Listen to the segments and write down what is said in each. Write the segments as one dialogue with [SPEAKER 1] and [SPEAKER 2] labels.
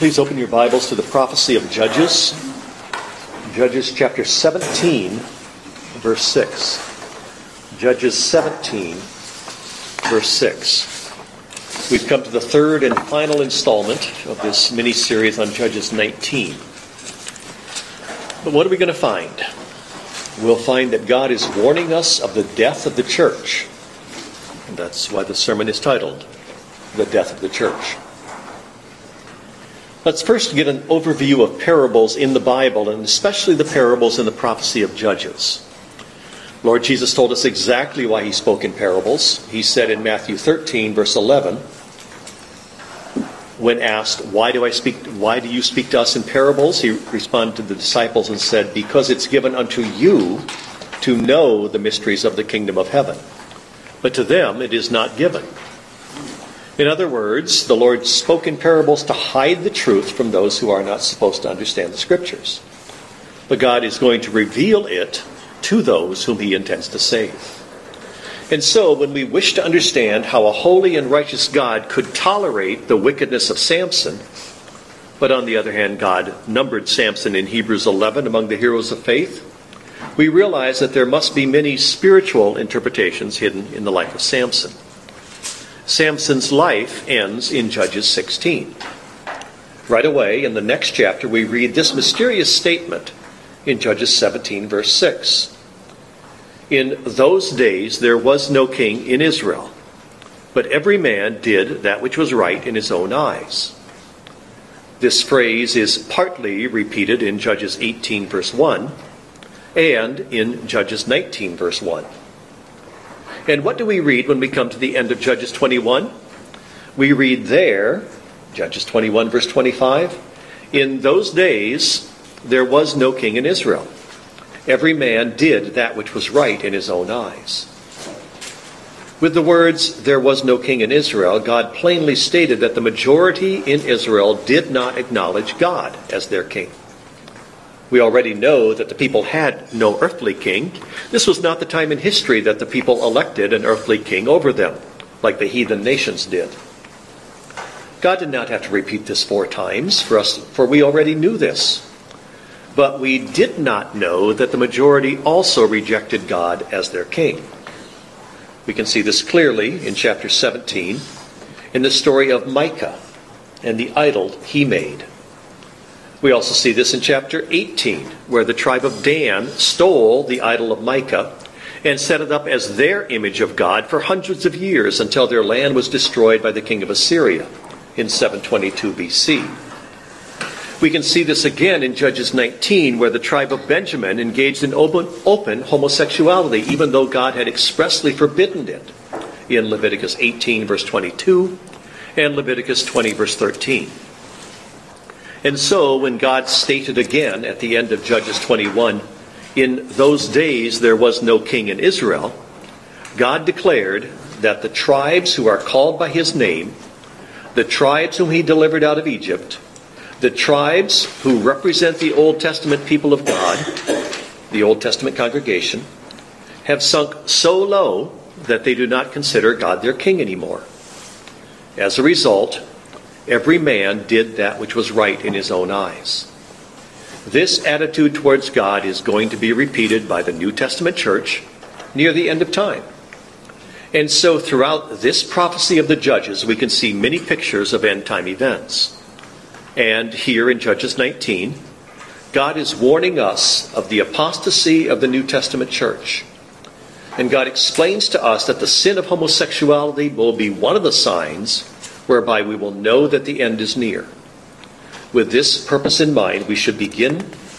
[SPEAKER 1] Please open your Bibles to the prophecy of Judges. Judges chapter 17, verse 6. Judges 17, verse 6. We've come to the third and final installment of this mini-series on Judges 19. But what are we going to find? We'll find that God is warning us of the death of the church. And that's why the sermon is titled, The Death of the Church. Let's first get an overview of parables in the Bible, and especially the parables in the prophecy of Judges. Lord Jesus told us exactly why he spoke in parables. He said in Matthew 13, verse 11, when asked, why do you speak to us in parables? He responded to the disciples and said, because it's given unto you to know the mysteries of the kingdom of heaven. But to them it is not given. In other words, the Lord spoke in parables to hide the truth from those who are not supposed to understand the Scriptures. But God is going to reveal it to those whom he intends to save. And so, when we wish to understand how a holy and righteous God could tolerate the wickedness of Samson, but on the other hand, God numbered Samson in Hebrews 11 among the heroes of faith, we realize that there must be many spiritual interpretations hidden in the life of Samson. Samson's life ends in Judges 16. Right away, in the next chapter, we read this mysterious statement in Judges 17, verse 6. In those days there was no king in Israel, but every man did that which was right in his own eyes. This phrase is partly repeated in Judges 18, verse 1, and in Judges 19, verse 1. And what do we read when we come to the end of Judges 21? We read there, Judges 21, verse 25, in those days there was no king in Israel. Every man did that which was right in his own eyes. With the words, there was no king in Israel, God plainly stated that the majority in Israel did not acknowledge God as their king. We already know that the people had no earthly king. This was not the time in history that the people elected an earthly king over them, like the heathen nations did. God did not have to repeat this 4 times for us, for we already knew this. But we did not know that the majority also rejected God as their king. We can see this clearly in chapter 17, in the story of Micah and the idol he made. We also see this in chapter 18, where the tribe of Dan stole the idol of Micah and set it up as their image of God for hundreds of years until their land was destroyed by the king of Assyria in 722 BC. We can see this again in Judges 19, where the tribe of Benjamin engaged in open homosexuality, even though God had expressly forbidden it in Leviticus 18, verse 22, and Leviticus 20, verse 13. And so, when God stated again at the end of Judges 21, in those days there was no king in Israel, God declared that the tribes who are called by his name, the tribes whom he delivered out of Egypt, the tribes who represent the Old Testament people of God, the Old Testament congregation, have sunk so low that they do not consider God their king anymore. As a result, every man did that which was right in his own eyes. This attitude towards God is going to be repeated by the New Testament church near the end of time. And so throughout this prophecy of the Judges, we can see many pictures of end-time events. And here in Judges 19, God is warning us of the apostasy of the New Testament church. And God explains to us that the sin of homosexuality will be one of the signs whereby we will know that the end is near. With this purpose in mind, we should begin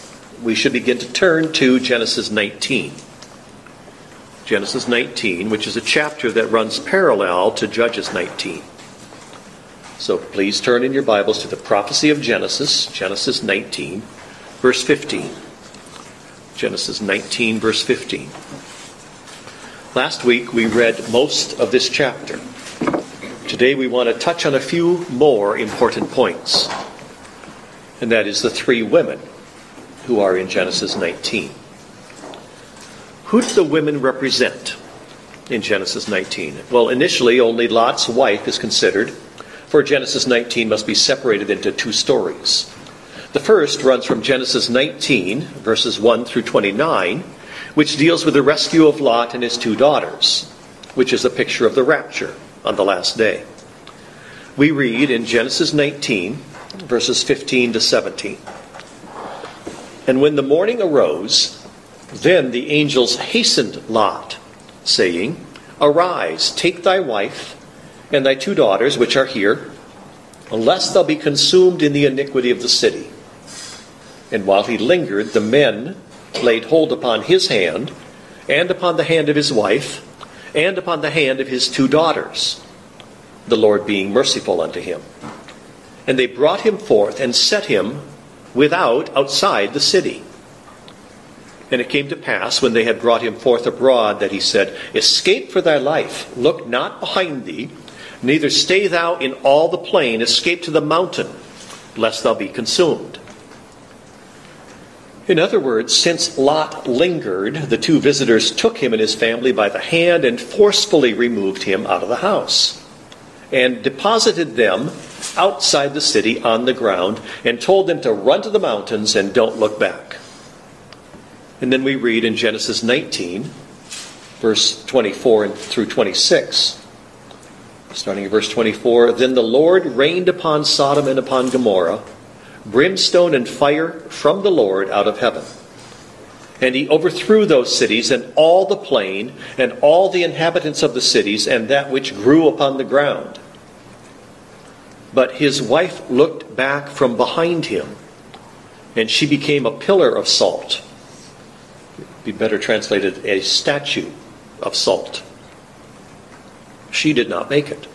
[SPEAKER 1] to turn to Genesis 19. Genesis 19, which is a chapter that runs parallel to Judges 19. So please turn in your Bibles to the prophecy of Genesis, Genesis 19, verse 15. Genesis 19, verse 15. Last week we read most of this chapter. Today we want to touch on a few more important points. And that is the 3 women who are in Genesis 19. Who do the women represent in Genesis 19? Well, initially only Lot's wife is considered, for Genesis 19 must be separated into two stories. The first runs from Genesis 19, verses 1 through 29, which deals with the rescue of Lot and his two daughters, which is a picture of the rapture on the last day. We read in Genesis 19, verses 15 to 17. And when the morning arose, then the angels hastened Lot, saying, Arise, take thy wife and thy two daughters which are here, lest thou be consumed in the iniquity of the city. And while he lingered, the men laid hold upon his hand, and upon the hand of his wife, and upon the hand of his two daughters, the Lord being merciful unto him. And they brought him forth, and set him outside the city. And it came to pass, when they had brought him forth abroad, that he said, Escape for thy life, look not behind thee, neither stay thou in all the plain, escape to the mountain, lest thou be consumed. In other words, since Lot lingered, the two visitors took him and his family by the hand and forcefully removed him out of the house, and deposited them outside the city on the ground, and told them to run to the mountains and don't look back. And then we read in Genesis 19, verse 24 through 26, starting at verse 24, Then the Lord rained upon Sodom and upon Gomorrah brimstone and fire from the Lord out of heaven. And he overthrew those cities and all the plain and all the inhabitants of the cities and that which grew upon the ground. But his wife looked back from behind him, and she became a pillar of salt. It'd be better translated, a statue of salt. She did not make it.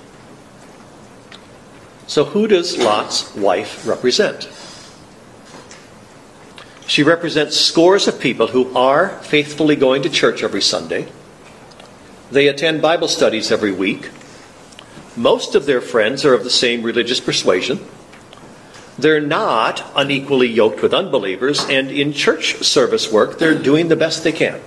[SPEAKER 1] So who does Lot's wife represent? She represents scores of people who are faithfully going to church every Sunday. They attend Bible studies every week. Most of their friends are of the same religious persuasion. They're not unequally yoked with unbelievers, and in church service work, they're doing the best they can.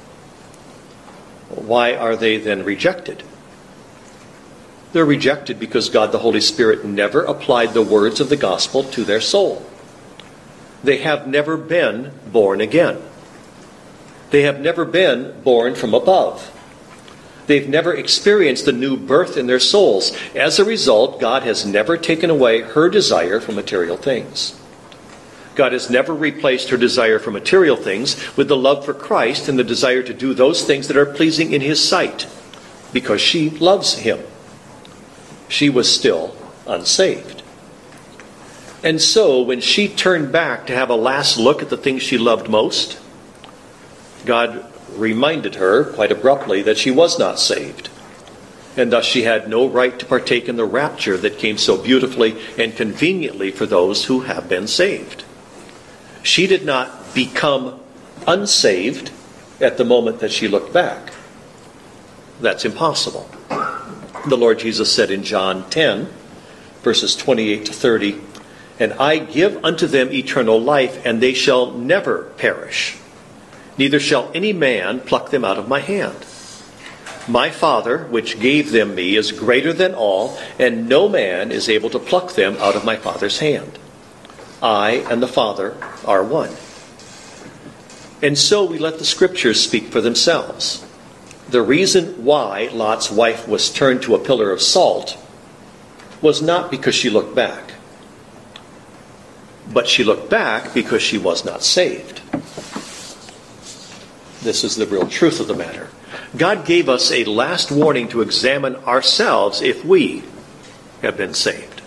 [SPEAKER 1] Why are they then rejected? They're rejected because God the Holy Spirit never applied the words of the gospel to their soul. They have never been born again. They have never been born from above. They've never experienced the new birth in their souls. As a result, God has never taken away her desire for material things. God has never replaced her desire for material things with the love for Christ and the desire to do those things that are pleasing in his sight, because she loves him. She was still unsaved. And so, when she turned back to have a last look at the things she loved most, God reminded her quite abruptly that she was not saved, and thus she had no right to partake in the rapture that came so beautifully and conveniently for those who have been saved. She did not become unsaved at the moment that she looked back. That's impossible. The Lord Jesus said in John 10, verses 28 to 30, And I give unto them eternal life, and they shall never perish. Neither shall any man pluck them out of my hand. My Father, which gave them me, is greater than all, and no man is able to pluck them out of my Father's hand. I and the Father are one. And so we let the Scriptures speak for themselves. The reason why Lot's wife was turned to a pillar of salt was not because she looked back, but she looked back because she was not saved. This is the real truth of the matter. God gave us a last warning to examine ourselves if we have been saved.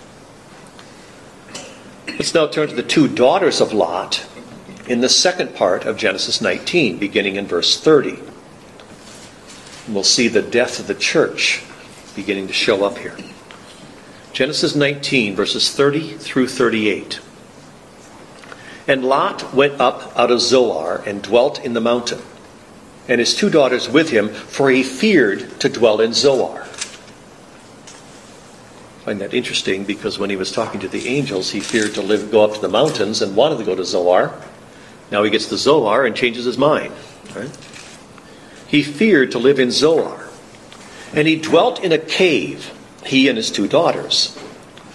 [SPEAKER 1] Let's now turn to the two daughters of Lot in the second part of Genesis 19, beginning in verse 30. And we'll see the death of the church beginning to show up here. Genesis 19, verses 30 through 38. And Lot went up out of Zoar and dwelt in the mountain, and his two daughters with him, for he feared to dwell in Zoar. I find that interesting because when he was talking to the angels, he feared to go up to the mountains and wanted to go to Zoar. Now he gets to Zoar and changes his mind. Right? He feared to live in Zoar. And he dwelt in a cave, he and his two daughters.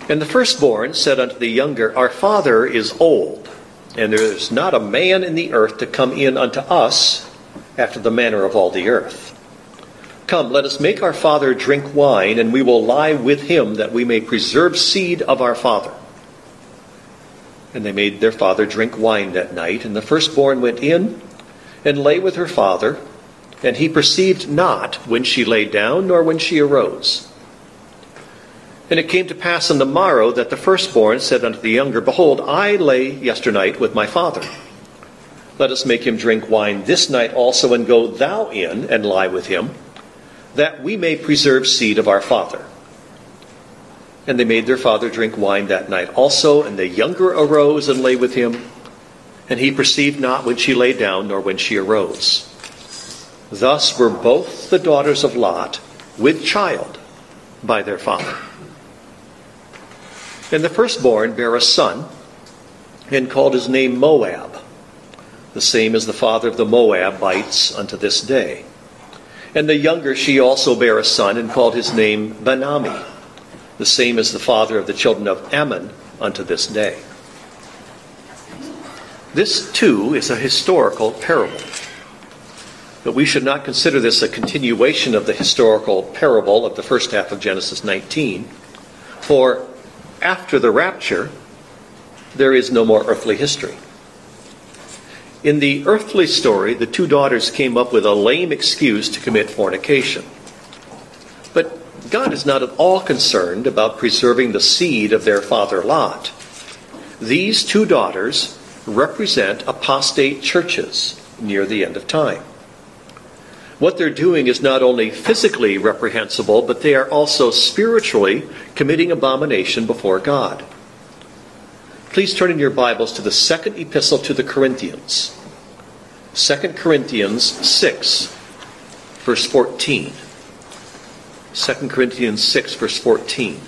[SPEAKER 1] And the firstborn said unto the younger, Our father is old, and there is not a man in the earth to come in unto us after the manner of all the earth. Come, let us make our father drink wine, and we will lie with him, that we may preserve seed of our father. And they made their father drink wine that night. And the firstborn went in and lay with her father, and he perceived not when she lay down, nor when she arose. And it came to pass on the morrow that the firstborn said unto the younger, Behold, I lay yesternight with my father. Let us make him drink wine this night also, and go thou in and lie with him, that we may preserve seed of our father. And they made their father drink wine that night also, and the younger arose and lay with him, and he perceived not when she lay down, nor when she arose. Thus were both the daughters of Lot with child by their father. And the firstborn bare a son, and called his name Moab. The same is the father of the Moabites unto this day. And the younger she also bare a son, and called his name Benami. The same is the father of the children of Ammon unto this day. This, too, is a historical parable. But we should not consider this a continuation of the historical parable of the first half of Genesis 19. For after the rapture, there is no more earthly history. In the earthly story, the two daughters came up with a lame excuse to commit fornication. But God is not at all concerned about preserving the seed of their father Lot. These two daughters represent apostate churches near the end of time. What they're doing is not only physically reprehensible, but they are also spiritually committing abomination before God. Please turn in your Bibles to the second epistle to the Corinthians. 2 Corinthians 6, verse 14. 2 Corinthians 6, verse 14.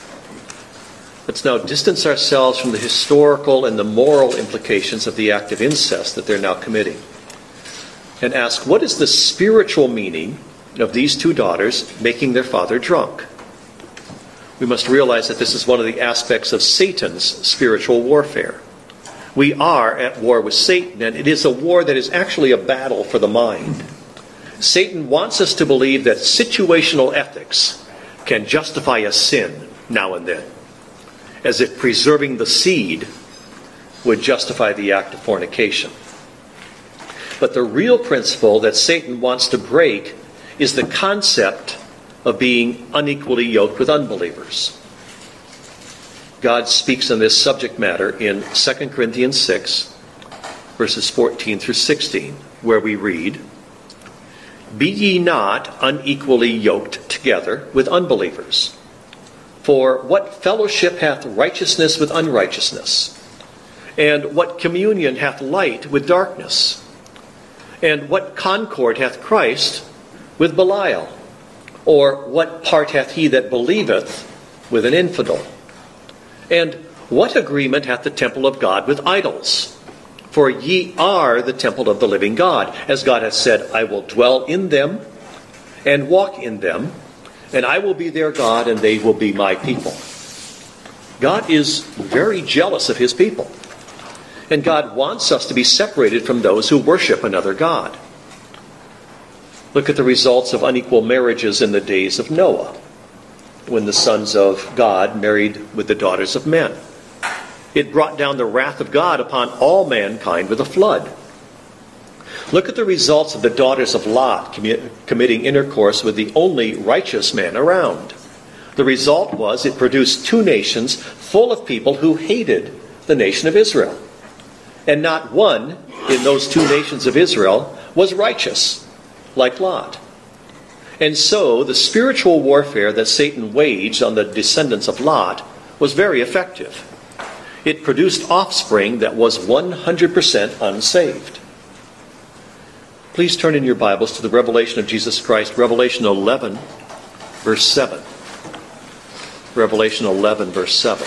[SPEAKER 1] Let's now distance ourselves from the historical and the moral implications of the act of incest that they're now committing, and ask, what is the spiritual meaning of these two daughters making their father drunk? We must realize that this is one of the aspects of Satan's spiritual warfare. We are at war with Satan, and it is a war that is actually a battle for the mind. Satan wants us to believe that situational ethics can justify a sin now and then, as if preserving the seed would justify the act of fornication. But the real principle that Satan wants to break is the concept of being unequally yoked with unbelievers. God speaks on this subject matter in 2 Corinthians 6, verses 14 through 16, where we read, Be ye not unequally yoked together with unbelievers. For what fellowship hath righteousness with unrighteousness? And what communion hath light with darkness? And what concord hath Christ with Belial? Or what part hath he that believeth with an infidel? And what agreement hath the temple of God with idols? For ye are the temple of the living God. As God hath said, I will dwell in them and walk in them, and I will be their God, and they will be my people. God is very jealous of his people. And God wants us to be separated from those who worship another god. Look at the results of unequal marriages in the days of Noah, when the sons of God married with the daughters of men. It brought down the wrath of God upon all mankind with a flood. Look at the results of the daughters of Lot committing intercourse with the only righteous man around. The result was it produced two nations full of people who hated the nation of Israel. And not one in those two nations of Israel was righteous, like Lot. And so the spiritual warfare that Satan waged on the descendants of Lot was very effective. It produced offspring that was 100% unsaved. Please turn in your Bibles to the revelation of Jesus Christ, Revelation 11, verse 7. Revelation 11, verse 7.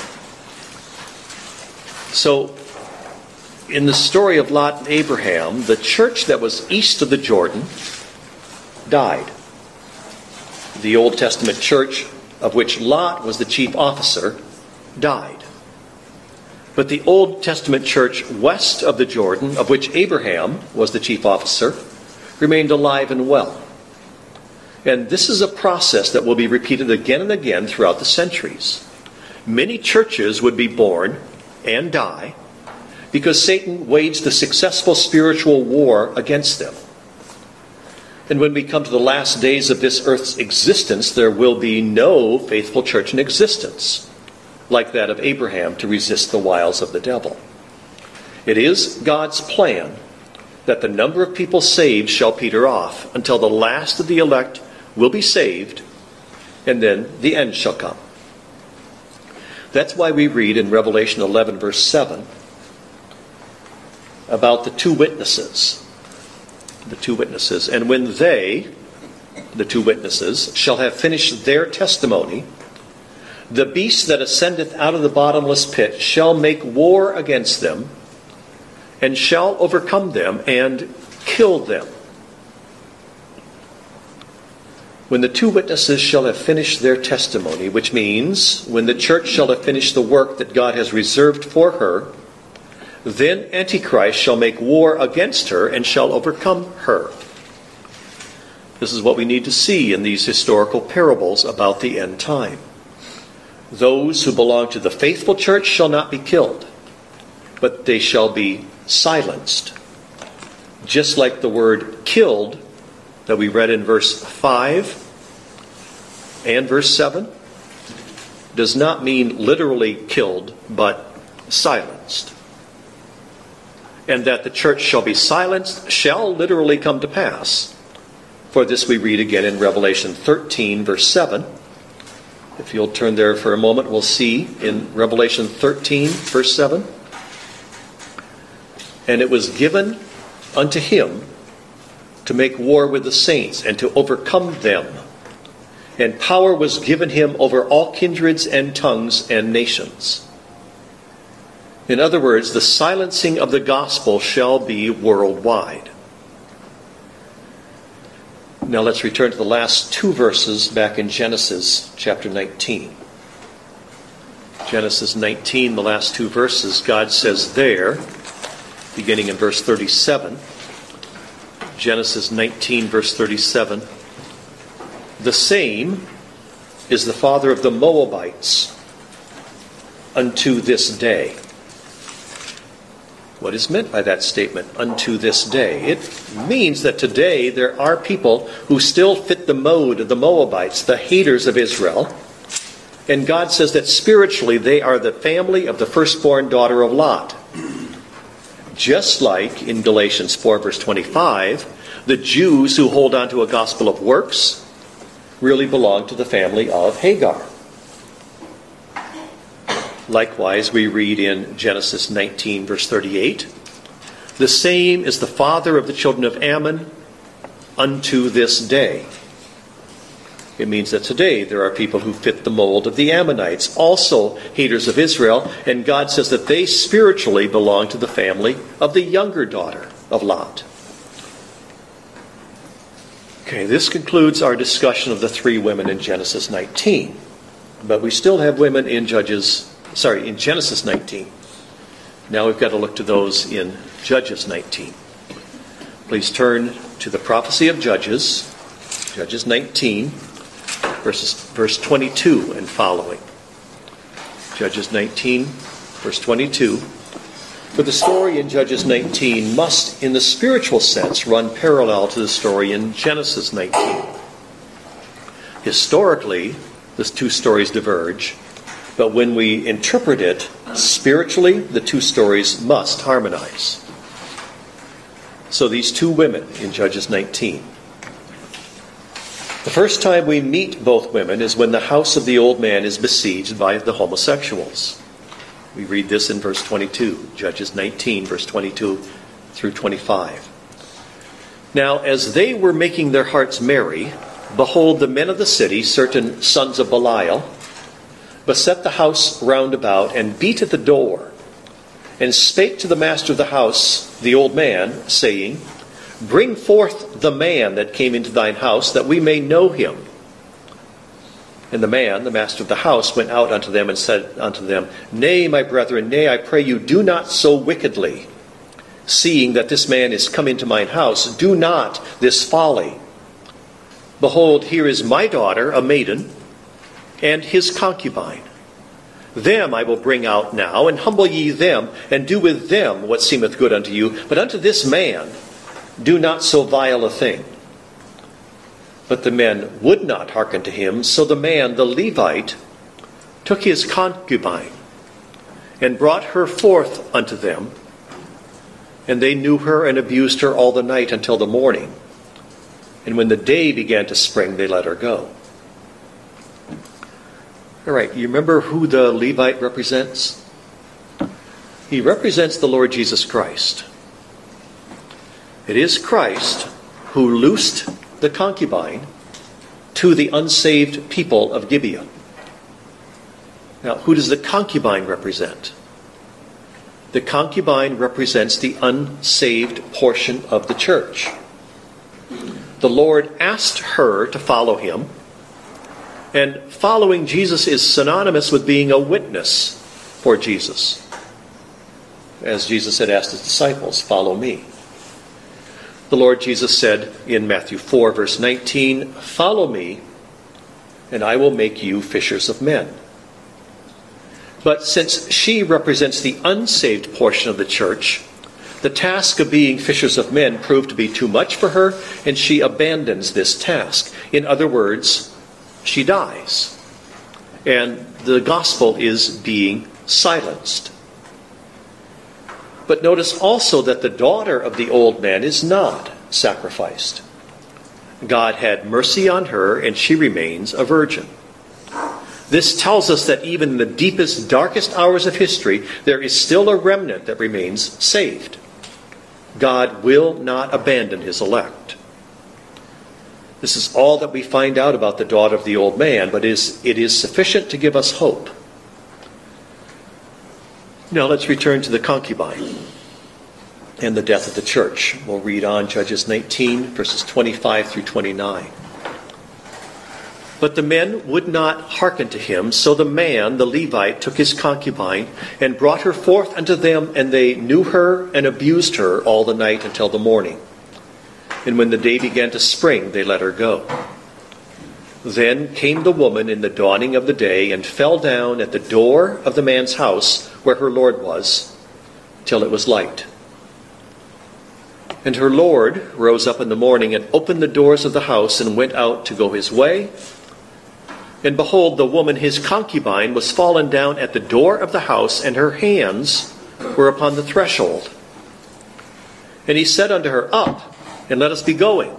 [SPEAKER 1] So, in the story of Lot and Abraham, the church that was east of the Jordan died. The Old Testament church, of which Lot was the chief officer, died. But the Old Testament church west of the Jordan, of which Abraham was the chief officer, remained alive and well. And this is a process that will be repeated again and again throughout the centuries. Many churches would be born and die because Satan waged a successful spiritual war against them. And when we come to the last days of this earth's existence, there will be no faithful church in existence like that of Abraham to resist the wiles of the devil. It is God's plan that the number of people saved shall peter off until the last of the elect will be saved, and then the end shall come. That's why we read in Revelation 11, verse 7, about the two witnesses. The two witnesses. And when they, the two witnesses, shall have finished their testimony, the beast that ascendeth out of the bottomless pit shall make war against them, and shall overcome them, and kill them. When the two witnesses shall have finished their testimony, which means when the church shall have finished the work that God has reserved for her, then Antichrist shall make war against her and shall overcome her. This is what we need to see in these historical parables about the end time. Those who belong to the faithful church shall not be killed, but they shall be silenced. Just like the word killed that we read in verse 5 and verse 7 does not mean literally killed, but silenced. And that the church shall be silenced shall literally come to pass. For this we read again in Revelation 13, verse 7. If you'll turn there for a moment, we'll see in Revelation 13, verse 7. And it was given unto him to make war with the saints and to overcome them. And power was given him over all kindreds and tongues and nations. In other words, the silencing of the gospel shall be worldwide. Now let's return to the last two verses back in Genesis chapter 19. Genesis 19, the last two verses, God says there, beginning in verse 37, Genesis 19, verse 37, the same is the father of the Moabites unto this day. What is meant by that statement, unto this day? It means that today there are people who still fit the mode of the Moabites, the haters of Israel. And God says that spiritually they are the family of the firstborn daughter of Lot. Just like in Galatians 4, verse 25, the Jews who hold on to a gospel of works really belong to the family of Hagar. Likewise, we read in Genesis 19, verse 38, the same is the father of the children of Ammon unto this day. It means that today there are people who fit the mold of the Ammonites, also haters of Israel, and God says that they spiritually belong to the family of the younger daughter of Lot. Okay, this concludes our discussion of the three women in Genesis 19. But we still have women in in Genesis 19. Now we've got to look to those in Judges 19. Please turn to the prophecy of Judges, Judges 19, verse 22 and following. Judges 19, verse 22. For the story in Judges 19 must, in the spiritual sense, run parallel to the story in Genesis 19. Historically, the two stories diverge. But when we interpret it spiritually, the two stories must harmonize. So these two women in Judges 19. The first time we meet both women is when the house of the old man is besieged by the homosexuals. We read this in verse 22, Judges 19, verse 22 through 25. Now, as they were making their hearts merry, behold, the men of the city, certain sons of Belial, beset the house round about, and beat at the door, and spake to the master of the house, the old man, saying, Bring forth the man that came into thine house, that we may know him. And the man, the master of the house, went out unto them and said unto them, Nay, my brethren, nay, I pray you, do not so wickedly. Seeing that this man is come into mine house, do not this folly. Behold, here is my daughter, a maiden, and his concubine. Them I will bring out now, and humble ye them, and do with them what seemeth good unto you. But unto this man do not so vile a thing. But the men would not hearken to him, so the man, the Levite, took his concubine, and brought her forth unto them. And they knew her and abused her all the night until the morning. And when the day began to spring, they let her go. All right, you remember who the Levite represents? He represents the Lord Jesus Christ. It is Christ who loosed the concubine to the unsaved people of Gibeah. Now, who does the concubine represent? The concubine represents the unsaved portion of the church. The Lord asked her to follow him, and following Jesus is synonymous with being a witness for Jesus. As Jesus had asked his disciples, follow me. The Lord Jesus said in Matthew 4, verse 19, Follow me, and I will make you fishers of men. But since she represents the unsaved portion of the church, the task of being fishers of men proved to be too much for her, and she abandons this task. In other words, she dies. And the gospel is being silenced. But notice also that the daughter of the old man is not sacrificed. God had mercy on her, and she remains a virgin. This tells us that even in the deepest, darkest hours of history, there is still a remnant that remains saved. God will not abandon his elect. This is all that we find out about the daughter of the old man, but it is sufficient to give us hope. Now let's return to the concubine and the death of the church. We'll read on Judges 19, verses 25 through 29. But the men would not hearken to him, so the man, the Levite, took his concubine and brought her forth unto them, and they knew her and abused her all the night until the morning. And when the day began to spring, they let her go. Then came the woman in the dawning of the day, and fell down at the door of the man's house where her Lord was, till it was light. And her Lord rose up in the morning, and opened the doors of the house, and went out to go his way. And behold, the woman, his concubine, was fallen down at the door of the house, and her hands were upon the threshold. And he said unto her, Up, and let us be going.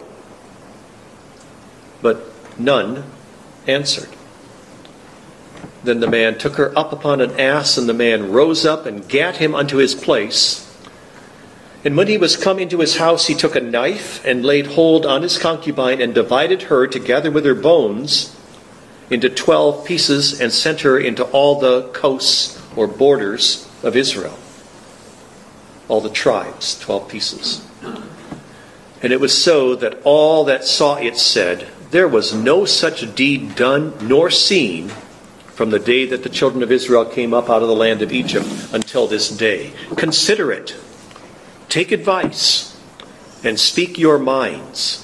[SPEAKER 1] But none answered. Then the man took her up upon an ass, and the man rose up and gat him unto his place. And when he was come into his house, he took a knife and laid hold on his concubine, and divided her together with her bones into 12 pieces, and sent her into all the coasts or borders of Israel. All the tribes, 12 pieces. And it was so that all that saw it said, There was no such deed done nor seen from the day that the children of Israel came up out of the land of Egypt until this day. Consider it. Take advice and speak your minds.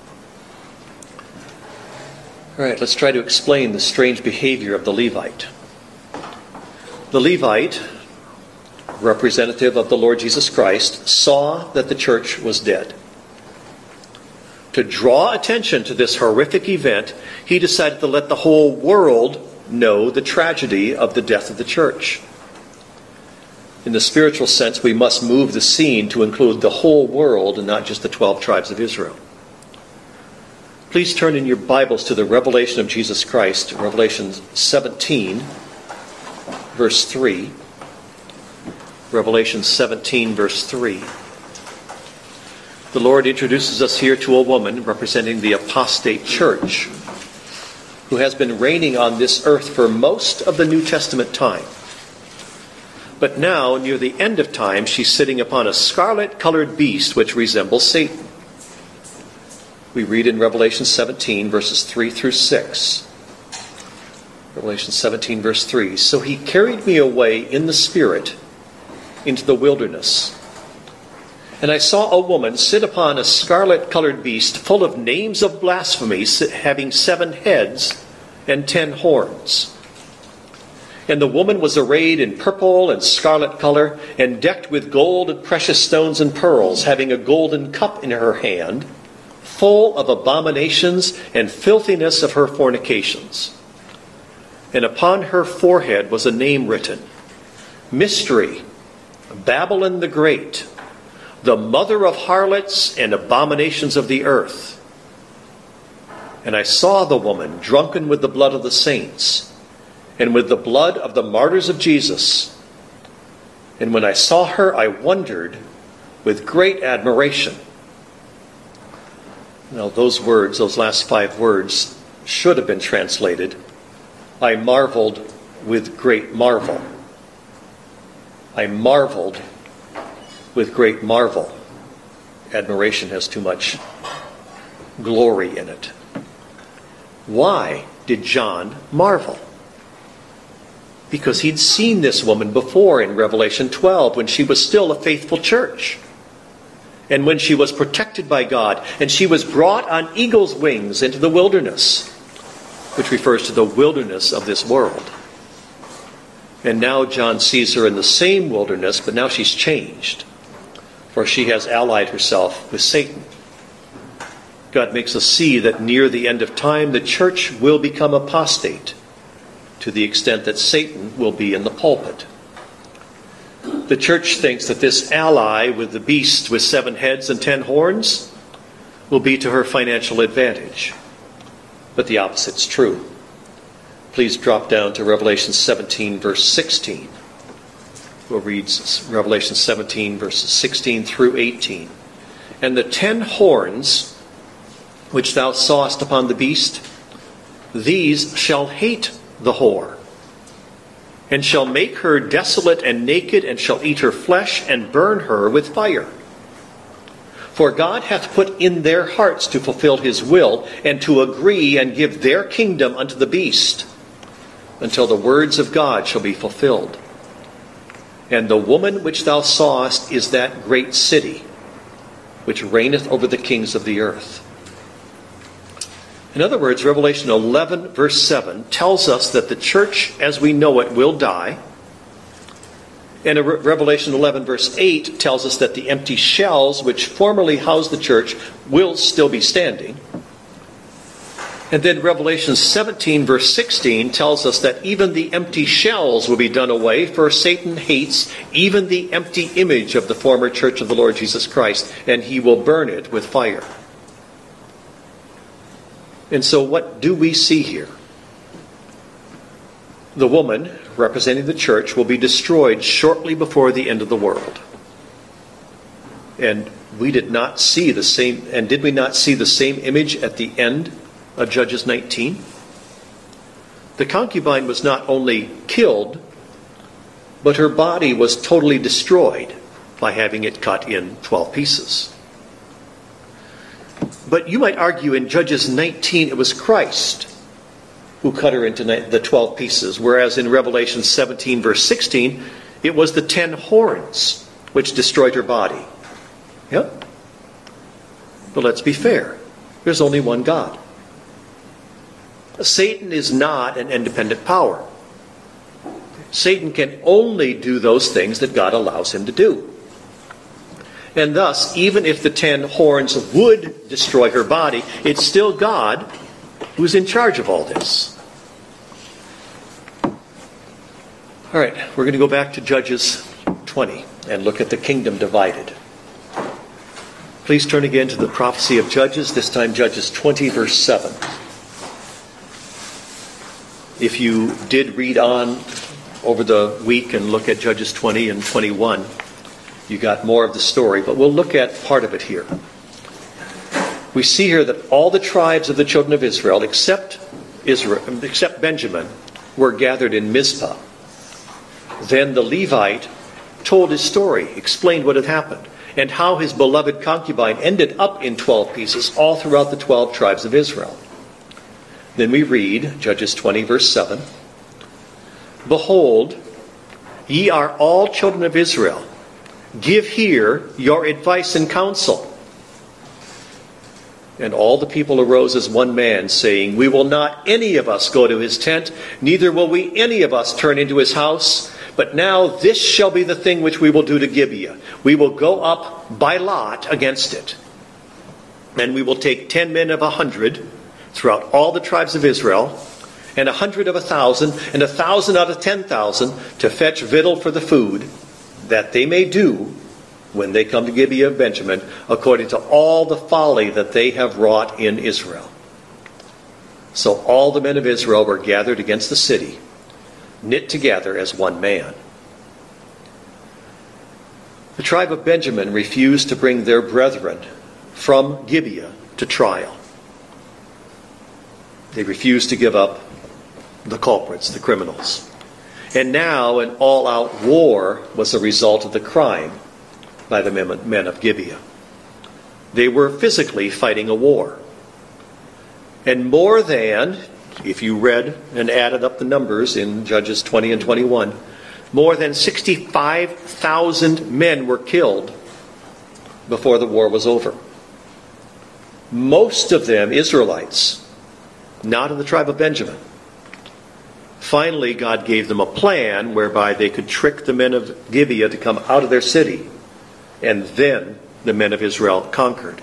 [SPEAKER 1] All right, let's try to explain the strange behavior of the Levite. The Levite, representative of the Lord Jesus Christ, saw that the church was dead. To draw attention to this horrific event, he decided to let the whole world know the tragedy of the death of the church. In the spiritual sense, we must move the scene to include the whole world and not just the 12 tribes of Israel. Please turn in your Bibles to the revelation of Jesus Christ, Revelation 17, verse 3. Revelation 17, verse 3. The Lord introduces us here to a woman representing the apostate church, who has been reigning on this earth for most of the New Testament time. But now, near the end of time, she's sitting upon a scarlet-colored beast which resembles Satan. We read in Revelation 17, verses 3 through 6. Revelation 17, verse 3. So he carried me away in the Spirit into the wilderness. And I saw a woman sit upon a scarlet-colored beast full of names of blasphemy, having 7 heads and 10 horns. And the woman was arrayed in purple and scarlet color, and decked with gold and precious stones and pearls, having a golden cup in her hand, full of abominations and filthiness of her fornications. And upon her forehead was a name written, Mystery, Babylon the Great, the mother of harlots and abominations of the earth. And I saw the woman drunken with the blood of the saints, and with the blood of the martyrs of Jesus. And when I saw her, I wondered with great admiration. Now those words, those last 5 words, should have been translated, I marveled with great marvel. I marveled with great marvel. Admiration has too much glory in it. Why did John marvel? Because he'd seen this woman before in Revelation 12 when she was still a faithful church. And when she was protected by God, and she was brought on eagle's wings into the wilderness, which refers to the wilderness of this world. And now John sees her in the same wilderness, but now she's changed, for she has allied herself with Satan. God makes us see that near the end of time, the church will become apostate, to the extent that Satan will be in the pulpit. The church thinks that this ally with the beast with 7 heads and 10 horns will be to her financial advantage. But the opposite's true. Please drop down to Revelation 17, verse 16. We'll read Revelation 17, verses 16 through 18. And the 10 horns which thou sawest upon the beast, these shall hate the whore, and shall make her desolate and naked, and shall eat her flesh, and burn her with fire. For God hath put in their hearts to fulfill his will, and to agree and give their kingdom unto the beast, until the words of God shall be fulfilled. And the woman which thou sawest is that great city, which reigneth over the kings of the earth. In other words, Revelation 11, verse 7, tells us that the church as we know it will die. And Revelation 11, verse 8 tells us that the empty shells which formerly housed the church will still be standing. And then Revelation 17, verse 16 tells us that even the empty shells will be done away, for Satan hates even the empty image of the former church of the Lord Jesus Christ, and he will burn it with fire. And so what do we see here? The woman, representing the church, will be destroyed shortly before the end of the world. And we did not see the same, and did we not see the same image at the end of Judges 19? The concubine was not only killed, but her body was totally destroyed by having it cut in 12 pieces. But you might argue in Judges 19 it was Christ who cut her into the 12 pieces, whereas in Revelation 17, verse 16, it was the 10 horns which destroyed her body. Yep. But let's be fair. There's only one God. Satan is not an independent power. Satan can only do those things that God allows him to do. And thus, even if the 10 horns would destroy her body, it's still God who's in charge of all this. All right, we're going to go back to Judges 20 and look at the kingdom divided. Please turn again to the prophecy of Judges, this time Judges 20, verse 7. If you did read on over the week and look at Judges 20 and 21, you got more of the story, but we'll look at part of it here. We see here that all the tribes of the children of Israel, except Benjamin, were gathered in Mizpah. Then the Levite told his story, explained what had happened, and how his beloved concubine ended up in 12 pieces all throughout the 12 tribes of Israel. Then we read Judges 20, verse 7. Behold, ye are all children of Israel. Give here your advice and counsel. And all the people arose as one man, saying, We will not any of us go to his tent, neither will we any of us turn into his house. But now this shall be the thing which we will do to Gibeah. We will go up by lot against it. And we will take 10 men of 100 throughout all the tribes of Israel, and 100 of 1,000, and 1,000 out of 10,000, to fetch victual for the food, that they may do, when they come to Gibeah of Benjamin, according to all the folly that they have wrought in Israel. So all the men of Israel were gathered against the city, knit together as one man. The tribe of Benjamin refused to bring their brethren from Gibeah to trial. They refused to give up the culprits, the criminals. And now an all-out war was the result of the crime by the men of Gibeah. They were physically fighting a war. And more than, if you read and added up the numbers in Judges 20 and 21, more than 65,000 men were killed before the war was over. Most of them Israelites, not in the tribe of Benjamin. Finally, God gave them a plan whereby they could trick the men of Gibeah to come out of their city. And then the men of Israel conquered.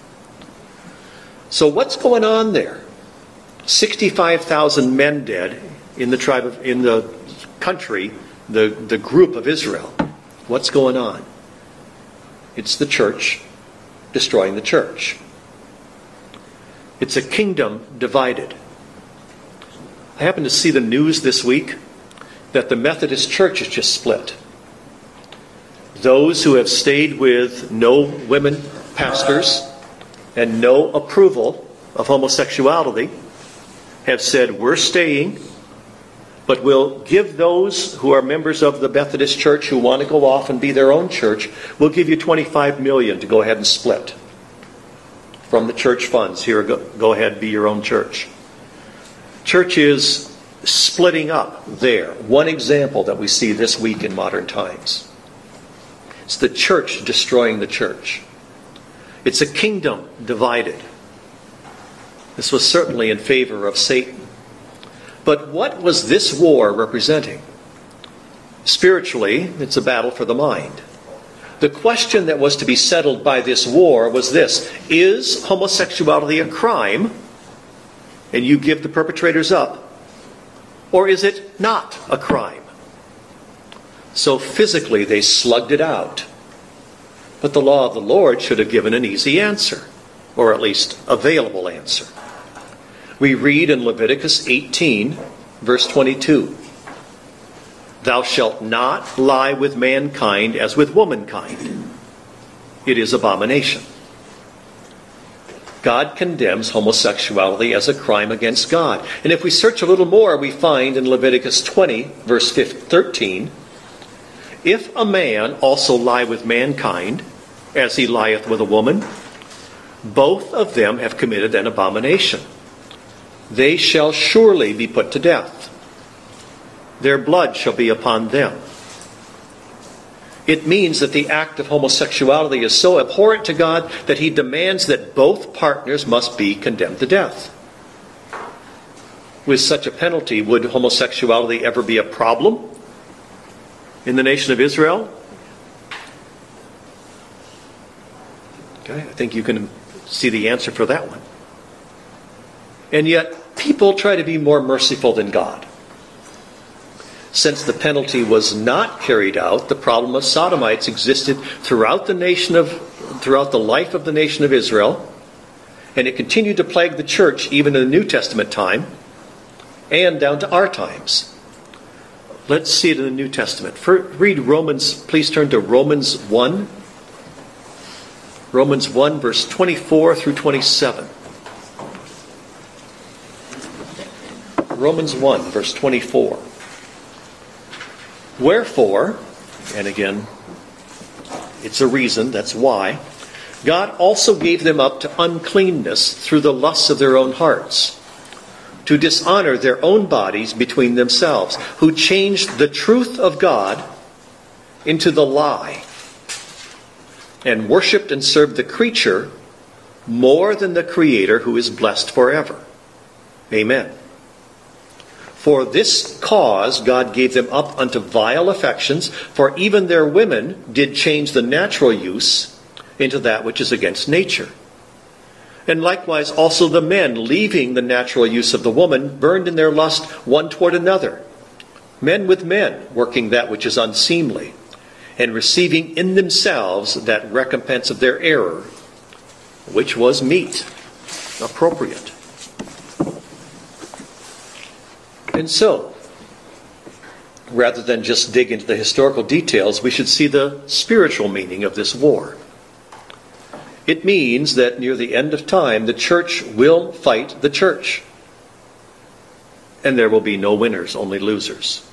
[SPEAKER 1] So what's going on there? 65,000 men dead in the country, the group of Israel. What's going on? It's the church destroying the church. It's a kingdom divided. I happened to see the news this week that the Methodist Church is just split. Those who have stayed with no women pastors and no approval of homosexuality have said, we're staying, but we'll give those who are members of the Methodist Church who want to go off and be their own church, we'll give you $25 million to go ahead and split from the church funds. Here, go ahead, be your own church. Church is splitting up there. One example that we see this week in modern times. It's the church destroying the church. It's a kingdom divided. This was certainly in favor of Satan. But what was this war representing? Spiritually, it's a battle for the mind. The question that was to be settled by this war was this: is homosexuality a crime, and you give the perpetrators up? Or is it not a crime? So physically they slugged it out. But the law of the Lord should have given an easy answer, or at least available answer. We read in Leviticus 18, verse 22, Thou shalt not lie with mankind as with womankind. It is abomination. God condemns homosexuality as a crime against God. And if we search a little more, we find in Leviticus 20, verse 13, If a man also lie with mankind, as he lieth with a woman, both of them have committed an abomination. They shall surely be put to death. Their blood shall be upon them. It means that the act of homosexuality is so abhorrent to God that he demands that both partners must be condemned to death. With such a penalty, would homosexuality ever be a problem in the nation of Israel? Okay, I think you can see the answer for that one. And yet, people try to be more merciful than God. Since the penalty was not carried out, the problem of sodomites existed throughout the life of the nation of Israel, and it continued to plague the church even in the New Testament time and down to our times. Let's see it in the New Testament. Read Romans, please turn to Romans 1. Romans 1, verse 24 through 27. Romans 1, verse 24. Wherefore, and again, it's a reason, that's why, God also gave them up to uncleanness through the lusts of their own hearts, to dishonor their own bodies between themselves, who changed the truth of God into the lie, and worshipped and served the creature more than the Creator, who is blessed forever. Amen. For this cause God gave them up unto vile affections, for even their women did change the natural use into that which is against nature. And likewise also the men, leaving the natural use of the woman, burned in their lust one toward another, men with men, working that which is unseemly, and receiving in themselves that recompense of their error, which was meet, appropriate. And so, rather than just dig into the historical details, we should see the spiritual meaning of this war. It means that near the end of time, the church will fight the church. And there will be no winners, only losers.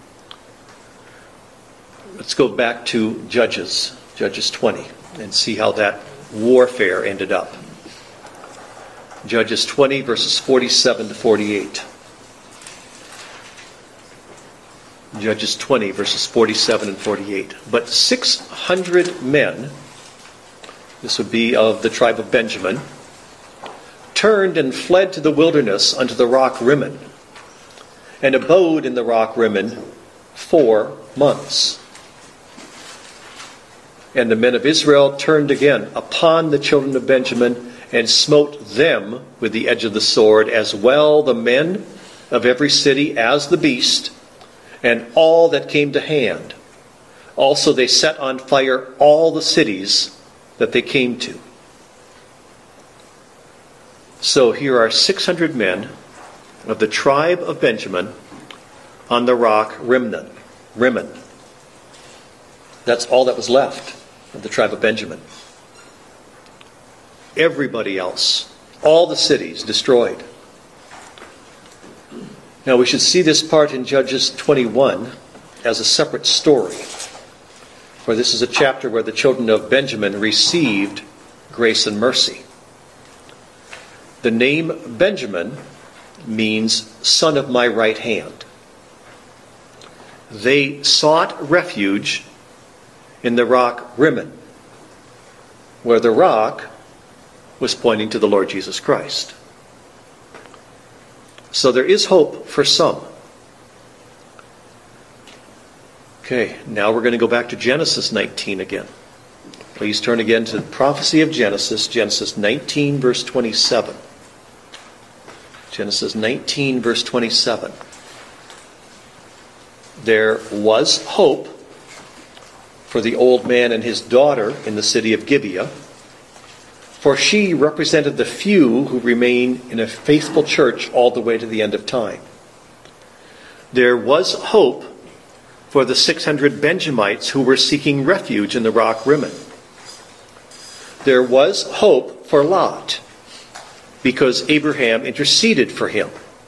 [SPEAKER 1] Let's go back to Judges 20, and see how that warfare ended up. Judges 20, verses 47 to 48. Judges 20, verses 47 and 48. But 600 men, this would be of the tribe of Benjamin, turned and fled to the wilderness unto the rock Rimmon, and abode in the rock Rimmon 4 months. And the men of Israel turned again upon the children of Benjamin, and smote them with the edge of the sword, as well the men of every city as the beast, and all that came to hand. Also they set on fire all the cities that they came to. So here are 600 men of the tribe of Benjamin on the rock Rimmon. That's all that was left of the tribe of Benjamin. Everybody else, all the cities destroyed. Now we should see this part in Judges 21 as a separate story, for this is a chapter where the children of Benjamin received grace and mercy. The name Benjamin means son of my right hand. They sought refuge in the rock Rimmon, where the rock was pointing to the Lord Jesus Christ. So there is hope for some. Okay, now we're going to go back to Genesis 19 again. Please turn again to the prophecy of Genesis, Genesis 19, verse 27. Genesis 19, verse 27. There was hope for the old man and his daughter in the city of Gibeah, for she represented the few who remain in a faithful church all the way to the end of time. There was hope for the 600 Benjamites who were seeking refuge in the rock Rimmon. There was hope for Lot, because Abraham interceded for him.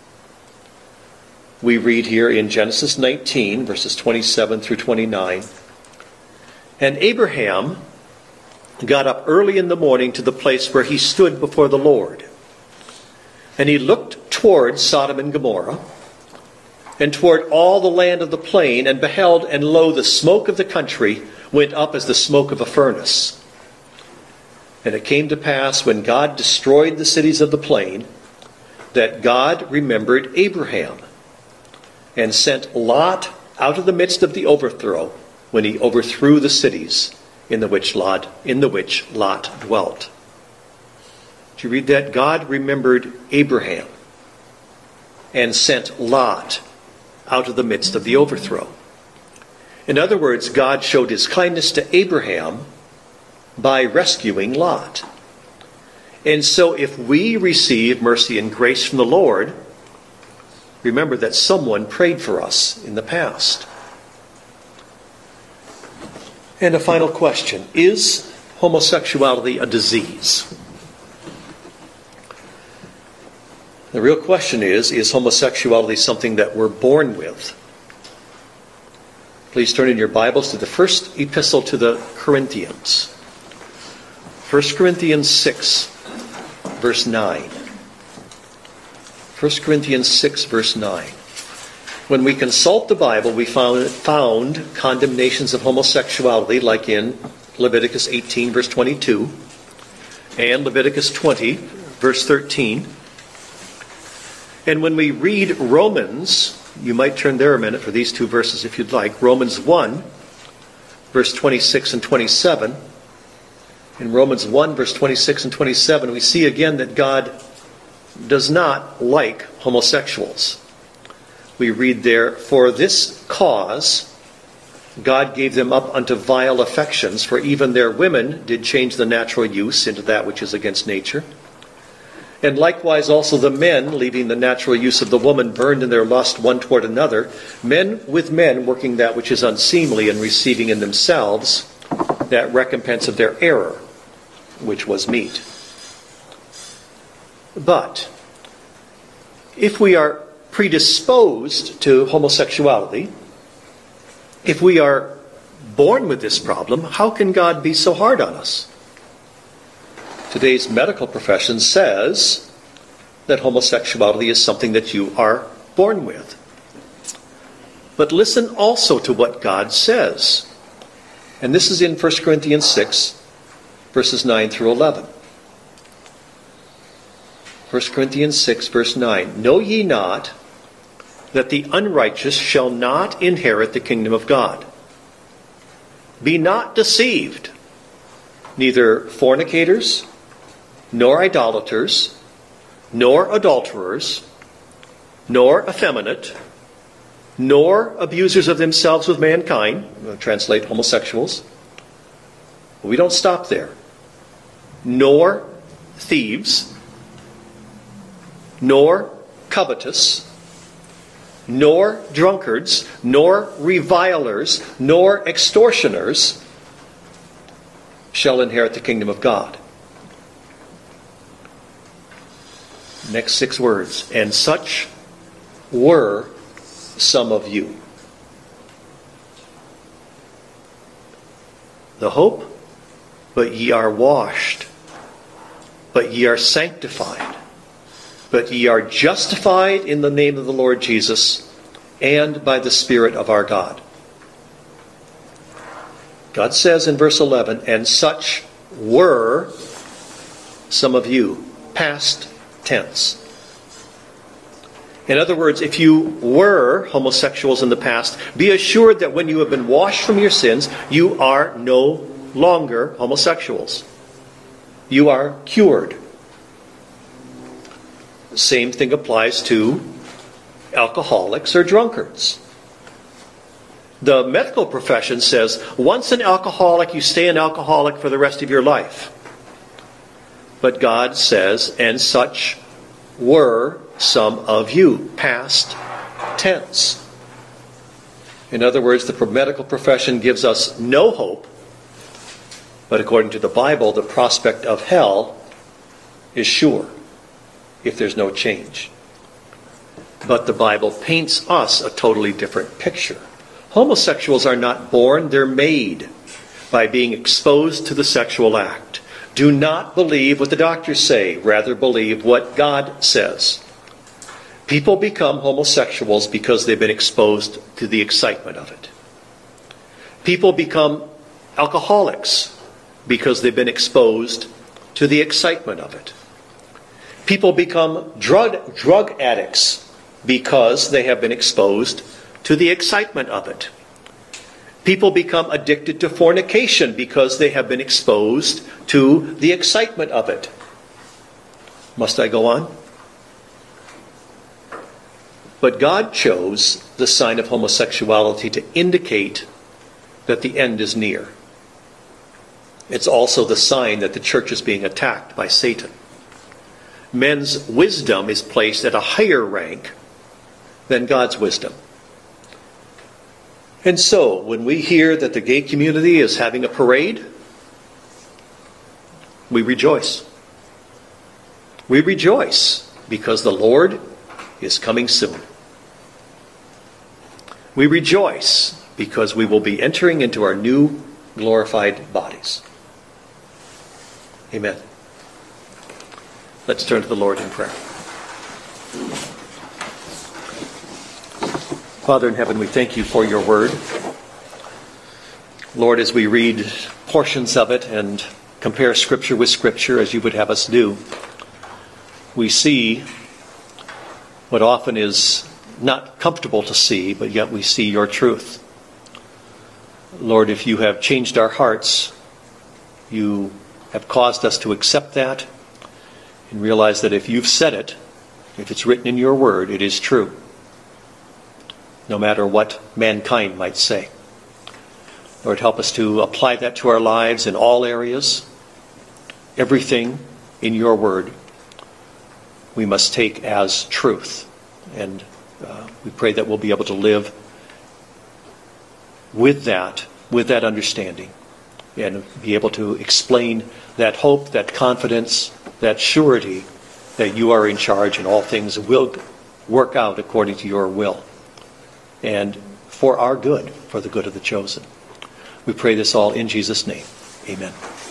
[SPEAKER 1] We read here in Genesis 19, verses 27 through 29, and Abraham got up early in the morning to the place where he stood before the Lord. And he looked toward Sodom and Gomorrah, and toward all the land of the plain, and beheld, and lo, the smoke of the country went up as the smoke of a furnace. And it came to pass, when God destroyed the cities of the plain, that God remembered Abraham, and sent Lot out of the midst of the overthrow, when he overthrew the cities in the which Lot dwelt. Did you read that? God remembered Abraham and sent Lot out of the midst of the overthrow. In other words, God showed his kindness to Abraham by rescuing Lot. And so if we receive mercy and grace from the Lord, remember that someone prayed for us in the past. And a final question. Is homosexuality a disease? The real question is homosexuality something that we're born with? Please turn in your Bibles to the first epistle to the Corinthians. 1 Corinthians 6, verse 9. 1 Corinthians 6, verse 9. When we consult the Bible, we found condemnations of homosexuality, like in Leviticus 18, verse 22, and Leviticus 20, verse 13. And when we read Romans, you might turn there a minute for these two verses if you'd like. Romans 1, verse 26 and 27. In Romans 1, verse 26 and 27, we see again that God does not like homosexuals. We read there, "For this cause God gave them up unto vile affections, for even their women did change the natural use into that which is against nature. And likewise also the men, leaving the natural use of the woman, burned in their lust one toward another, men with men working that which is unseemly, and receiving in themselves that recompense of their error, which was meat." But if we are predisposed to homosexuality, if we are born with this problem, how can God be so hard on us? Today's medical profession says that homosexuality is something that you are born with. But listen also to what God says. And this is in 1 Corinthians 6, verses 9 through 11. 1 Corinthians 6, verse 9. "Know ye not that the unrighteous shall not inherit the kingdom of God? Be not deceived, neither fornicators, nor idolaters, nor adulterers, nor effeminate, nor abusers of themselves with mankind," translate homosexuals. We don't stop there. "Nor thieves, nor covetous, nor drunkards, nor revilers, nor extortioners shall inherit the kingdom of God." Next 6 words. "And such were some of you." The hope, "But ye are washed, but ye are sanctified, but ye are justified in the name of the Lord Jesus, and by the Spirit of our God." God says in verse 11, "And such were some of you," past tense. In other words, if you were homosexuals in the past, be assured that when you have been washed from your sins, you are no longer homosexuals. You are cured. Same thing applies to alcoholics or drunkards. The medical profession says, once an alcoholic, you stay an alcoholic for the rest of your life. But God says, "And such were some of you," past tense. In other words, the medical profession gives us no hope, but according to the Bible, the prospect of hell is sure if there's no change. But the Bible paints us a totally different picture. Homosexuals are not born, they're made by being exposed to the sexual act. Do not believe what the doctors say, rather believe what God says. People become homosexuals because they've been exposed to the excitement of it. People become alcoholics because they've been exposed to the excitement of it. People become drug addicts because they have been exposed to the excitement of it. People become addicted to fornication because they have been exposed to the excitement of it. Must I go on? But God chose the sign of homosexuality to indicate that the end is near. It's also the sign that the church is being attacked by Satan. Men's wisdom is placed at a higher rank than God's wisdom. And so, when we hear that the gay community is having a parade, we rejoice. We rejoice because the Lord is coming soon. We rejoice because we will be entering into our new glorified bodies. Amen. Let's turn to the Lord in prayer. Father in heaven, we thank you for your word. Lord, as we read portions of it and compare Scripture with Scripture, as you would have us do, we see what often is not comfortable to see, but yet we see your truth. Lord, if you have changed our hearts, you have caused us to accept that and realize that if you've said it, if it's written in your word, it is true, no matter what mankind might say. Lord, help us to apply that to our lives in all areas. Everything in your word we must take as truth. And we pray that we'll be able to live with that understanding, and be able to explain that hope, that confidence, that surety that you are in charge and all things will work out according to your will and for our good, for the good of the chosen. We pray this all in Jesus' name. Amen.